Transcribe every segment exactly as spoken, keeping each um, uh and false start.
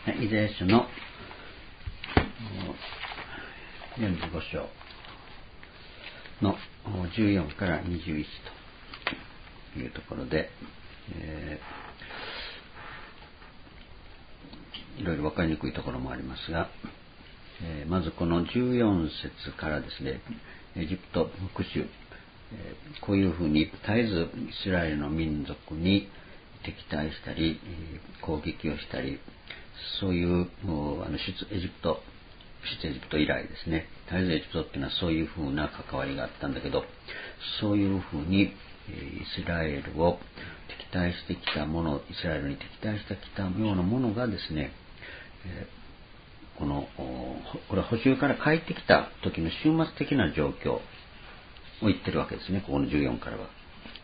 イザヤ書のよんじゅうご章のじゅうよんからにじゅういちというところで、えー、いろいろ分かりにくいところもありますが、えー、まずこのじゅうよん節からですね、エジプト復讐、えー、こういうふうに絶えずイスラエルの民族に敵対したり攻撃をしたり、そういうあの出エジプト出エジプト以来ですね、絶えずエジプトっていうのはそういうふうな関わりがあったんだけど、そういうふうにイスラエルを敵対してきたもの、イスラエルに敵対してきたようなものがですね、このこれは補修から帰ってきた時の終末的な状況を言ってるわけですね。ここのじゅうよんからは。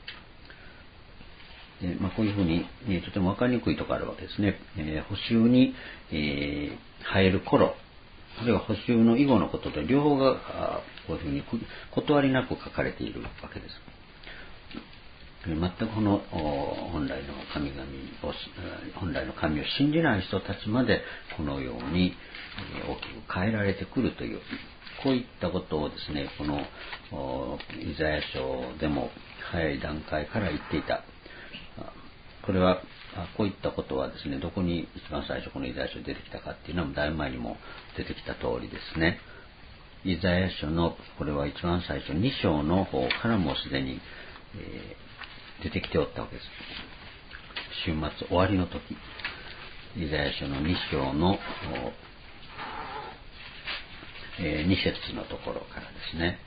でまあ、こういうふうに、えー、とても分かりにくいところあるわけですね。えー、補修に、えー、入る頃、あるいは補修の以後のことと両方がこういうふうに断りなく書かれているわけです。全くこの本来の神々を本来の神を信じない人たちまでこのように大きく変えられてくるという、こういったことをですね、このイザヤ書でも早い段階から言っていた。これはこういったことはですね、どこに一番最初このイザヤ書出てきたかっていうのはだいぶ前にも出てきた通りですね。イザヤ書のこれは一番最初に章の方からもすでに、えー、出てきておったわけです。終末終わりの時、イザヤ書のに章の、えー、に節のところからですね。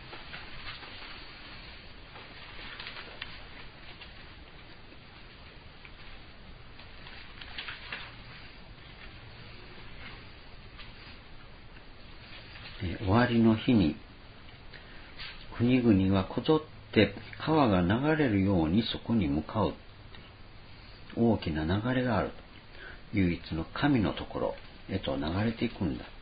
終わりの日に国々はこぞって川が流れるようにそこに向かう。大きな流れがある。唯一の神のところへと流れていくんだ。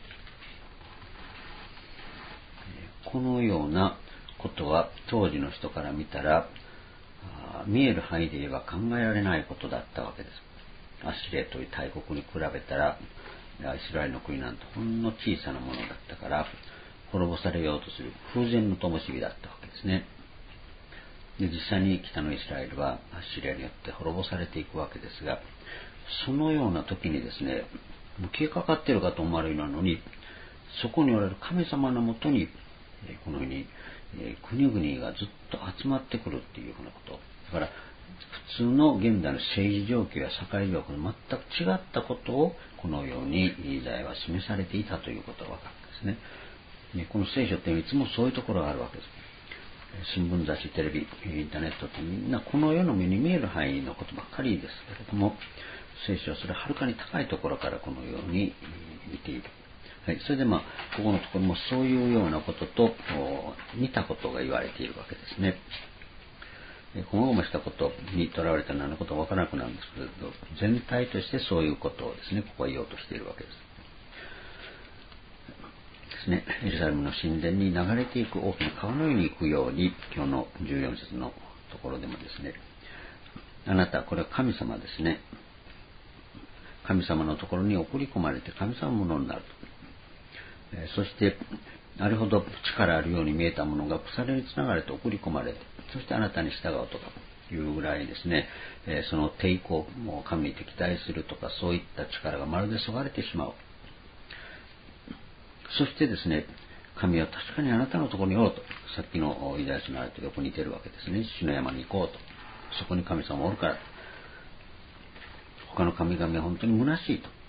このようなことは当時の人から見たら見える範囲で言えば考えられないことだったわけです。アッシリアという大国に比べたらイスラエルの国なんてほんの小さなものだったから滅ぼされようとする風前の灯火だったわけですね。で実際に北のイスラエルはアッシリアによって滅ぼされていくわけですが、そのような時にですね、もう消えかかっているかと思われるのに、そこにおられる神様のもとにこのように国々がずっと集まってくるっていうようなこと。だから普通の現代の政治状況や社会状況と全く違ったことをこのようにイザヤは示されていたということが分かるんですね。この聖書っていつもそういうところがあるわけです。新聞雑誌、テレビ、インターネットってみんなこの世の目に見える範囲のことばっかりですけれども、聖書はそれははるかに高いところからこのように見ている。はい、それでまあここのところもそういうようなことと似たことが言われているわけですね。こまごましたことにとらわれたようなことは分からなくなるんですけれど、全体としてそういうことをですね、ここは言おうとしているわけです。ですね、エルサレムの神殿に流れていく大きな川のように行くように、今日のじゅうよん節のところでもですね、あなた、これは神様ですね。神様のところに送り込まれて神様のものになると。そしてあれほど力あるように見えたものが腐れにつながれて送り込まれて、そしてあなたに従うとかいうぐらいですね、その抵抗も神に敵対するとかそういった力がまるでそがれてしまう。そしてですね、神は確かにあなたのところにおると、さっきのイザヤ書のあれとよく似てるわけですね。主の山に行こうと、そこに神様おるから、他の神々は本当に虚しいと、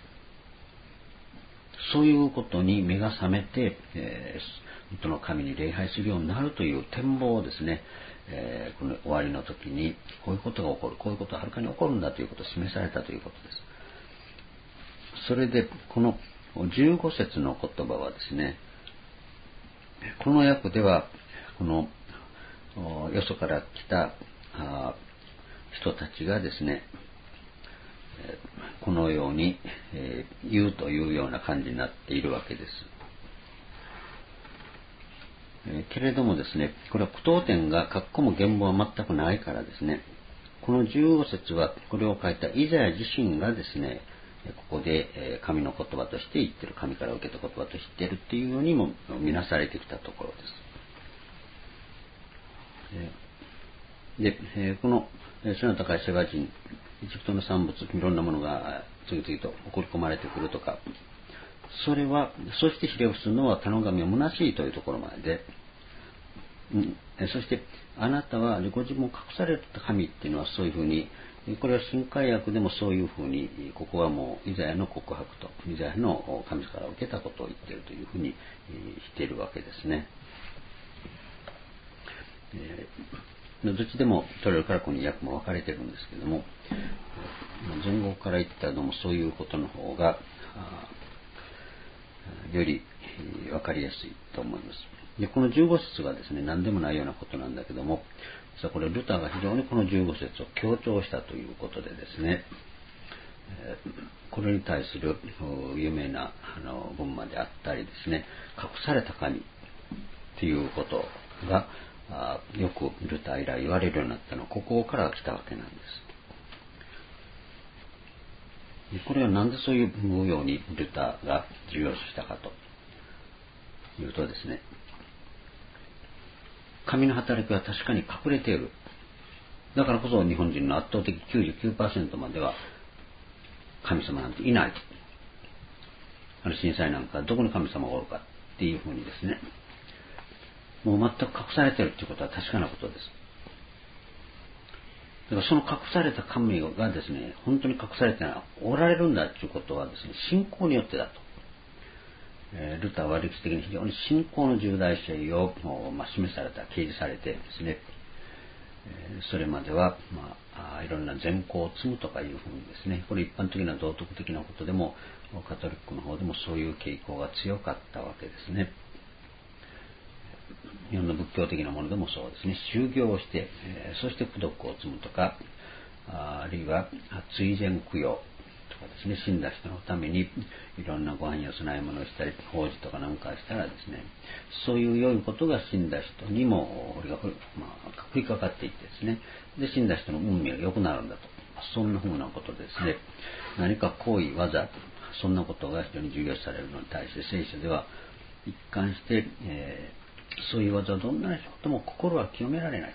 そういうことに目が覚めて、えー、本当の神に礼拝するようになるという展望をですね、えー、この終わりの時にこういうことが起こる、こういうことがはるかに起こるんだということを示されたということです。それでこのじゅうご節の言葉はですね、この訳ではこのよそから来た人たちがですね、このように言うというような感じになっているわけです。けれどもですね、これは句読点が括弧も原文は全くないからですね、このじゅうご節はこれを書いたイザヤ自身がですね、 ここで神の言葉として言ってる、神から受けた言葉としているっていうようにも見なされてきたところです。で、この背の高いセバ人、エジプトの産物、いろんなものが次々と送り込まれてくるとか、それは、そしてひれ伏すのは他の神は虚しいというところまで、うん、そしてあなたはご自分を隠された神っていうのはそういうふうに、これは新海訳でもそういうふうに、ここはもうイザヤの告白とイザヤの神から受けたことを言っているというふうにしているわけですね。えー、どっちでも取れるからこの訳も分かれてるんですけども、前後から言ったのもそういうことの方がより分かりやすいと思います。で、このじゅうご節がですね、何でもないようなことなんだけども、実はこれルターが非常にこのじゅうご節を強調したということでですね、これに対する有名なあの文まであったりですね、隠された神ということがよくルター以来言われるようになったのはここから来たわけなんです。これはなんでそういうようにルターが重要視したかというとですね、神の働きは確かに隠れている。だからこそ日本人の圧倒的 きゅうじゅうきゅうパーセント までは神様なんていない。あの震災なんかどこに神様がおるかっていうふうにですね、もう全く隠されているということは確かなことです。だからその隠された神がですね、本当に隠されておられるんだということはですね、信仰によってだと。ルターは歴史的に非常に信仰の重大性を、まあ、示された、掲示されてですね、それまでは、まあ、いろんな善行を積むとかいうふうにですね、これ一般的な道徳的なことでも、カトリックの方でもそういう傾向が強かったわけですね。日本の仏教的なものでもそうですね、修行をして、そして功徳を積むとか、あるいは追善供養とかですね、死んだ人のためにいろんなご飯や供え物をしたり、法事とかなんかしたらですね、そういう良いことが死んだ人にもこれが、まあ、降りかかっていってですね、で死んだ人の運命が良くなるんだと、そんな風なことですね、何か行為、技、そんなことが非常に重要視されるのに対して聖書では一貫して、えーそういう技をどんな人とも心は清められない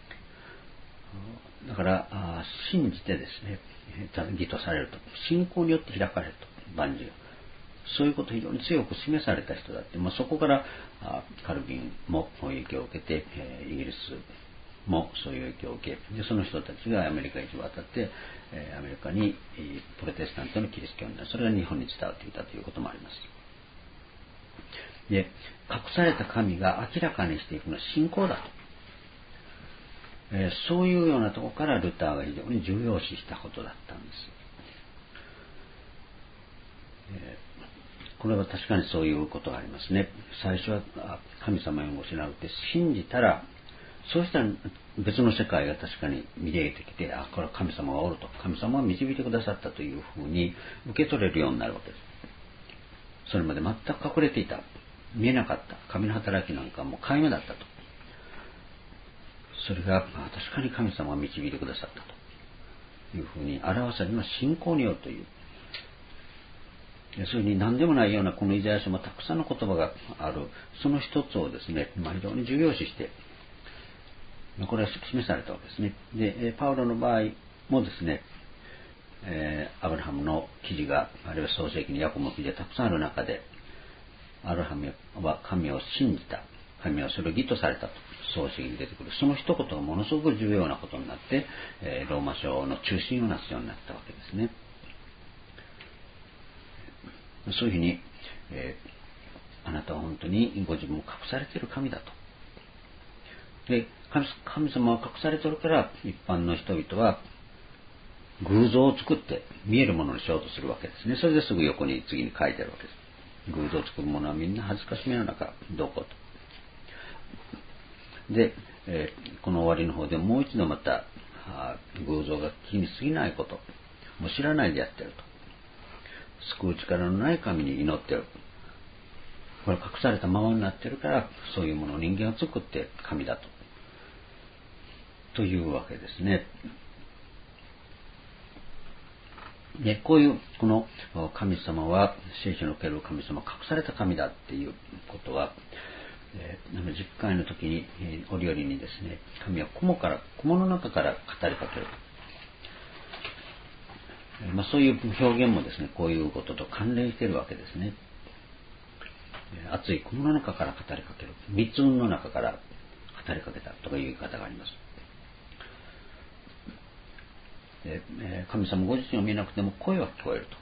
と。だから信じてですね、義とされると、信仰によって開かれると、万事がそういうことを非常に強く示された人だって、まあ、そこからカルビンも影響を受けて、イギリスもそういう影響を受け、でその人たちがアメリカ一渡って、アメリカにプロテスタントのキリスト教になる、それが日本に伝わっていたということもあります。で、隠された神が明らかにしていくのは信仰だと、えー、そういうようなところからルターが非常に重要視したことだったんです。えー、これは確かにそういうことがありますね。最初は神様を失うって信じたら、そうしたら別の世界が確かに見えてきて、あ、これは神様がおると、神様は導いてくださったというふうに受け取れるようになるわけです。それまで全く隠れていた、見えなかった神の働きなんかも皆無だったと。それが、まあ、確かに神様が導いてくださったというふうに表されるのは信仰によるという。そういうふうに何でもないようなこのイザヤ書もたくさんの言葉がある、その一つをですね、まあ、非常に重要視して、これは示されたわけですね。で、パウロの場合もですね、えー、アブラハムの記事が、あるいは創世記にヤコブの記事がたくさんある中で、アブラハムは神を信じた。神はそれを義とされたと創世記に出てくる。その一言がものすごく重要なことになって、えー、ローマ書の中心をなすようになったわけですね。そういうふうに、えー、あなたは本当にご自分を隠されている神だと。で、神, 神様は隠されているから一般の人々は偶像を作って見えるものにしようとするわけですね。それですぐ横に次に書いてあるわけです。偶像を作る者はみんな恥ずかしめの中どうことで、えー、この終わりの方でもう一度また偶像が気に過ぎないことも知らないでやっていると、救う力のない神に祈っている、これ隠されたままになっているからそういうものを人間が作って神だとというわけですね。 で、こういう、この神様は、聖書における神様、隠された神だっていうことは、えー、実会の時に、えー、折々にですね、神は雲から、雲の中から語りかける。えーまあ、そういう表現もですね、こういうことと関連しているわけですね。えー、熱い雲の中から語りかける。密雲の中から語りかけたとかいう言い方があります。えー、神様ご自身を見なくても声は聞こえると。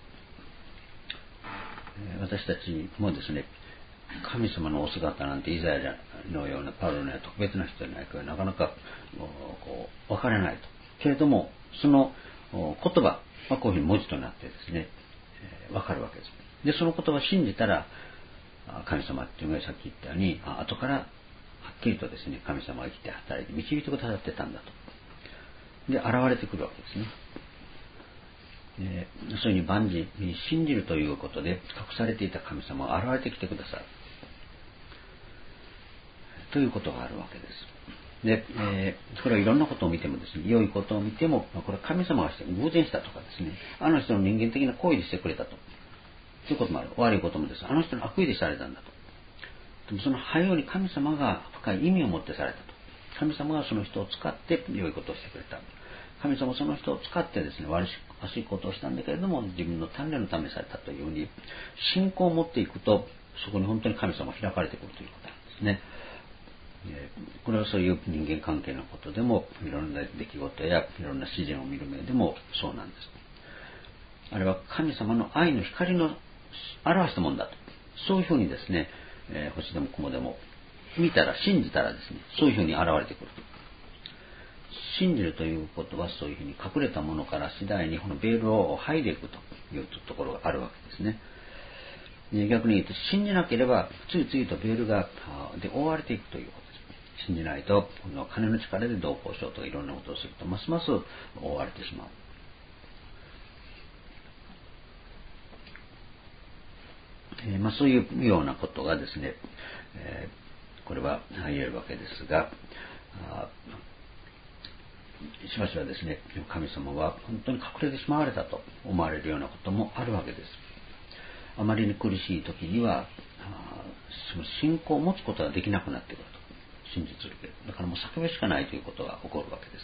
えー、私たちもですね、神様のお姿なんてイザヤのようなパウロのような特別な人じゃないからなかなかこう分からないと。けれどもその言葉はこういうふうに文字となってですね、えー、分かるわけです。でその言葉を信じたら神様っていうのがさっき言ったように後からはっきりとですね神様が生きて働いて導いてくださってたんだと。で現れてくるわけですね。えー、そういうふうに万事信じるということで隠されていた神様が現れてきてくださるということがあるわけです。で、えー、これはいろんなことを見てもですね、良いことを見てもこれは神様がして偶然したとかですね、あの人の人間的な行為でしてくれたとということもある。悪いこともです。あの人の悪意でされたんだと。でもその背後に神様が深い意味を持ってされたと。神様がその人を使って良いことをしてくれた。神様はその人を使ってですね、悪いことをしたんだけれども、自分の鍛錬のためにされたというふうに、信仰を持っていくと、そこに本当に神様が開かれてくるということなんですね。これはそういう人間関係のことでも、いろんな出来事やいろんな自然を見る目でもそうなんです。あれは神様の愛の光の表したものだと。そういうふうにですね、えー、星でも雲でも見たら、信じたらですね、そういうふうに現れてくる。信じるということはそういうふうに隠れたものから次第にこのベールを剥いでいくというところがあるわけですね。逆に言うと信じなければついついとベールがで覆われていくということです。信じないとこの金の力でどうこうしようとかいろんなことをするとますます覆われてしまう。えーまあ、そういうようなことがですね、えー、これは言えるわけですが、しばしばですね、神様は本当に隠れてしまわれたと思われるようなこともあるわけです。あまりに苦しい時にはその信仰を持つことができなくなってくると。信じ続ける。だからもう叫ぶしかないということが起こるわけです。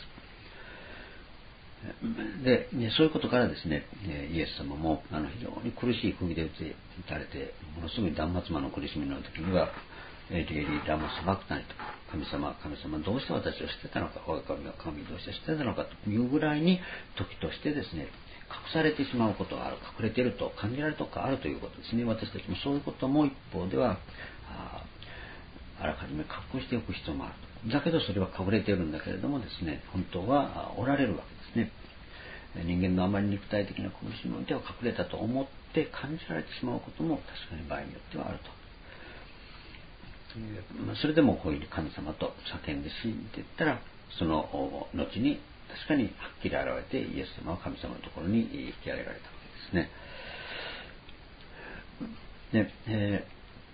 で、そういうことからですね、イエス様もあの非常に苦しい首で打たれて、ものすごい断末魔の苦しみの時には、エリエリラマサバクタニと、神様、神様どうして私を捨てたのか、我が神は神どうして捨てたのかというぐらいに時としてですね、隠されてしまうことがある、隠れていると感じられるとかあるということですね。私たちもそういうことも一方では、あ, あらかじめ隠しておく必要もある。だけどそれは隠れているんだけれどもですね、本当はおられるわけですね。人間のあまり肉体的な苦しみにおいては隠れたと思って感じられてしまうことも確かに場合によってはあると。それでもこういう神様と叫んで信じていったら、その後に確かにはっきり現れてイエス様は神様のところに引き上げられたわけですね。で、え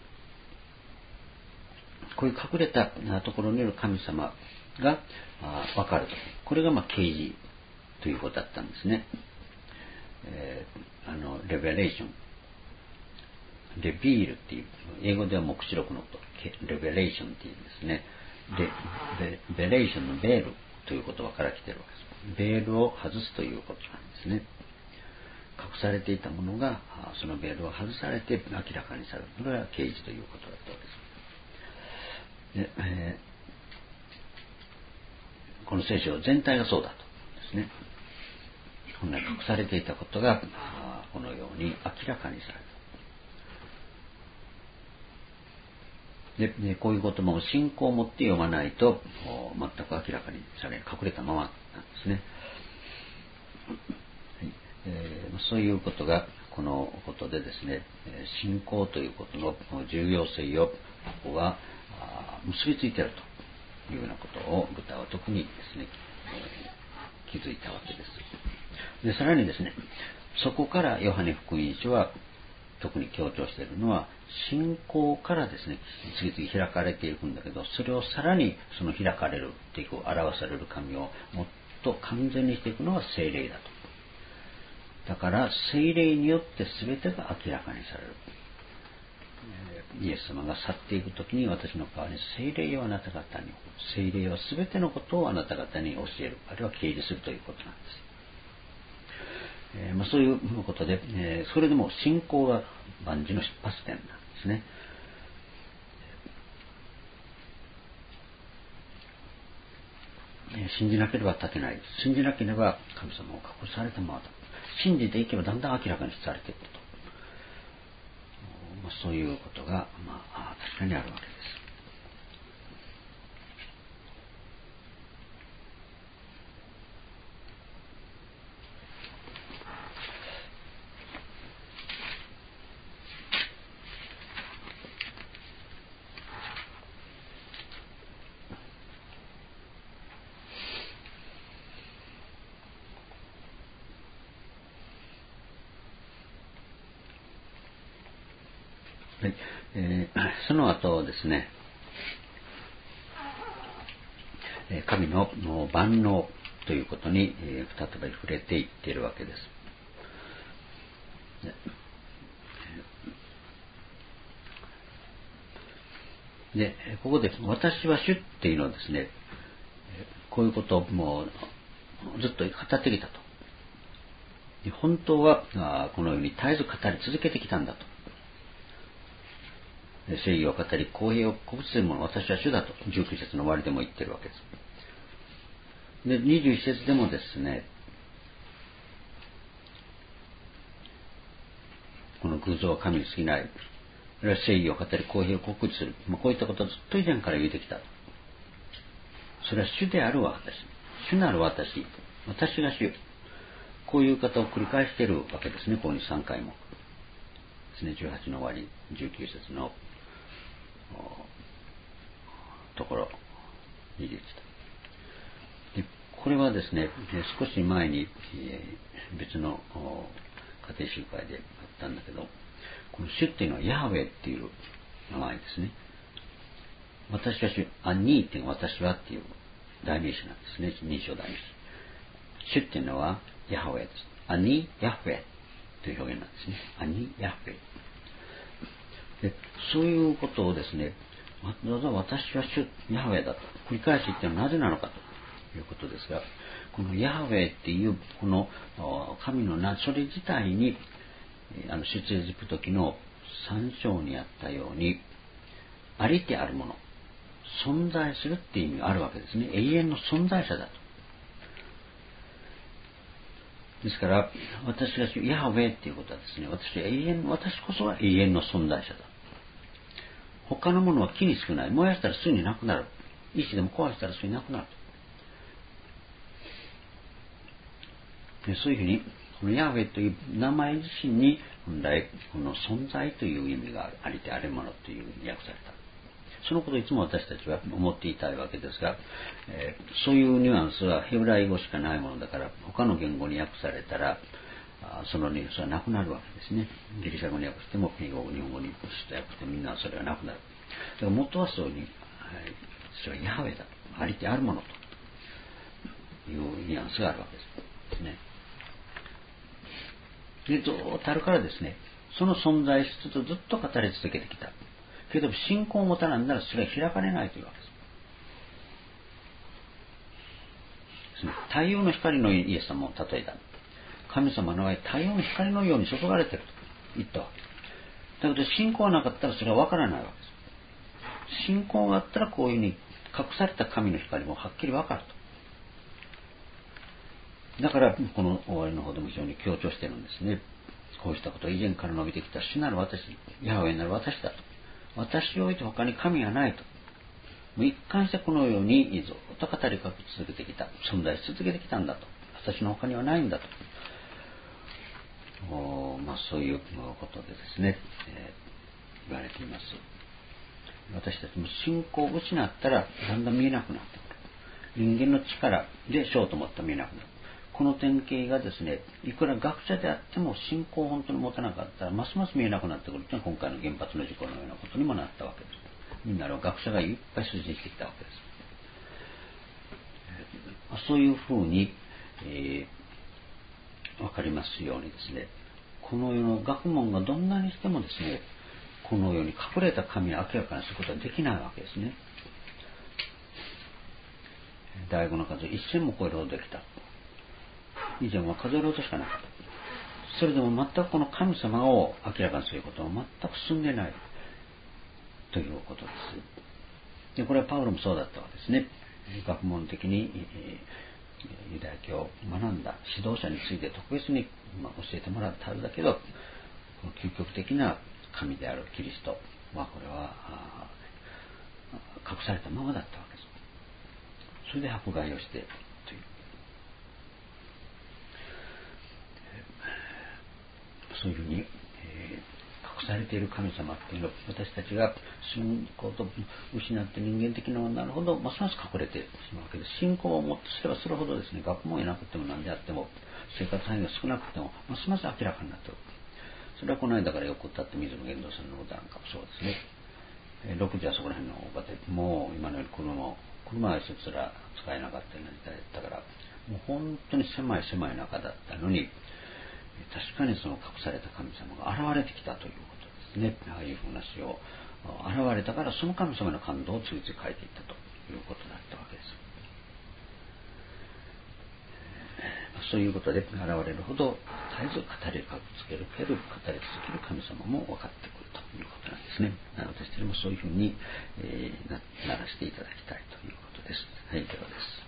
ー、こういう隠れたところにいる神様が分かると。これがまあ啓示ということだったんですね。えー、あのレベレーション、レビールっていう、英語では黙示録のこと、レベレーションっていうんですね。レベレーションのベールという言葉から来ているわけです。ベールを外すということなんですね。隠されていたものがそのベールを外されて明らかにされる。これは啓示ということだったわけです。で、えー、この聖書全体がそうだとですね。本来隠されていたことがこのように明らかにされる。で、こういうことも信仰を持って読まないと全く明らかにされ隠れたままなんですね。はいえー、そういうことがこのことでですね、信仰ということの重要性をここは結びついているというようなことをブタは特にですね、えー、気づいたわけです。でさらにですね、そこからヨハネ福音書は特に強調しているのは、信仰からですね、次々開かれていくんだけど、それをさらにその開かれるっていう表される神をもっと完全にしていくのは聖霊だと。 だから聖霊によって全てが明らかにされる。イエス様が去っていくときに、私の代わりに聖霊をあなた方に、聖霊は全てのことをあなた方に教える、あるいは啓示するということなんです。えーまあ、そういうことで、えー、それでも信仰が万事の出発点なんですね。信じなければ立てない。信じなければ神様を隠されたままだ。信じていけばだんだん明らかにされていくと。まあ、そういうことが、まあ、確かにあるわけです。はいえー、その後ですね、神の万能ということに再び触れていっているわけです。で、ここで私は主っていうのはですね、こういうことをもうずっと語ってきたと。本当はこのように絶えず語り続けてきたんだと。正義を語り公平を鼓舞する者、私は主だとじゅうきゅう節の終わりでも言ってるわけです。でにじゅういち節でもですね、この偶像は神に過ぎない、あるいは正義を語り公平を告示する、まあ、こういったことをずっと以前から言ってきた。それは主である私、主なる私、私が主、こういう方を繰り返しているわけですね。ここにさんかいもですね。じゅうはちの終わり、じゅうきゅう節のところにじゅういちと。でこれはですね、少し前に別の家庭集会であったんだけど、この主っていうのはヤハウェっていう名前ですね。私は主、アニーっていうのは私はっていう代名詞なんですね。認証代名詞。主っていうのはヤハウェです。アニーヤフェという表現なんですね。アニーヤフェ。でそういうことをですね、どうぞ私は主ヤハウェだと繰り返し言ってるのはなぜなのかということですが、このヤハウェっていうこの神の名、それ自体にあの出エジプト記のさん章にあったように、ありてあるもの、存在するっていう意味があるわけですね。永遠の存在者だと。ですから私がヤハウェっていうことはですね、私は永遠、私こそは永遠の存在者だ。他のものは木に少ない。燃やしたらすぐになくなる。石でも壊したらすぐになくなる。でそういうふうにこのヤハウェという名前自身に本来この存在という意味がある。ありてあるものというふうに訳された。そのことをいつも私たちは思っていたいわけですが、えー、そういうニュアンスはヘブライ語しかないものだから、他の言語に訳されたらそのニュアンスはなくなるわけですね。ギリシャ語に訳しても英語語日本語に訳してもみんなそれはなくなる。だから元はそうに、はい、それはヤハウェだ、ありてあるものというニュアンスがあるわけですね。でずっとあるからですね、その存在しつつずっと語り続けてきた。けれども信仰を持たないならそれは開かれないというわけです。太陽の光のイエス様を例えた。神様の愛、太陽の光のように注がれていると言ったわけ。だけど信仰がなかったらそれは分からないわけです。信仰があったらこういうふうに隠された神の光もはっきり分かると。だからこの終わりの方でも非常に強調しているんですね。こうしたことは以前から述べてきた主なる私、ヤハウェなる私だと。私を置いて他に神はないと。もう一貫してこのようにずっと語りかけ続けてきた。存在し続けてきたんだと。私の他にはないんだと。まあ、そういうことでですね、えー、言われています。私たちも信仰を失ったらだんだん見えなくなってくる。人間の力でしようと思ったら見えなくなる。この典型がですね、いくら学者であっても信仰を本当に持たなかったらますます見えなくなってくるというのは今回の原発の事故のようなことにもなったわけです。みんなの学者がいっぱい推進してきたわけです。そういうふうに、えーわかりますようにですね、この世の学問がどんなにしてもですね、この世に隠れた神を明らかにすることはできないわけですね。大悟の数一千も超えるほどできた。以前は数えるほどしかなかった。それでも全くこの神様を明らかにすることは全く進んでないということです。でこれはパウロもそうだったわけですね。学問的にユダヤ教を学んだ指導者について特別に教えてもらったはずだけど、究極的な神であるキリストはこれは隠されたままだったわけです。それで迫害をしてという、そういうふうに、えー、隠されている神様っていうのを私たちが信仰と失って人間的なものになるほどますます隠れてしまうわけです。信仰をもっとすればするほどですね、学問やなくても何であっても生活範囲が少なくてもますます明らかになっている。それはこの間からよく歌って水野源道さんの歌なんかもそうですね。えー、ろくじはそこら辺の場でもう今のように車を車椅子すら使えなかったような時代だったから、もう本当に狭い狭い中だったのに、確かにその隠された神様が現れてきたということですね。ああいうふうな詩を現れたから、その神様の感動をついつい書いていったということだったわけです。そういうことで現れるほど絶えず語り続けるける語り続ける神様も分かってくるということなんですね。私たちもそういうふうに、えー、ならしていただきたいということです。はい、ではです。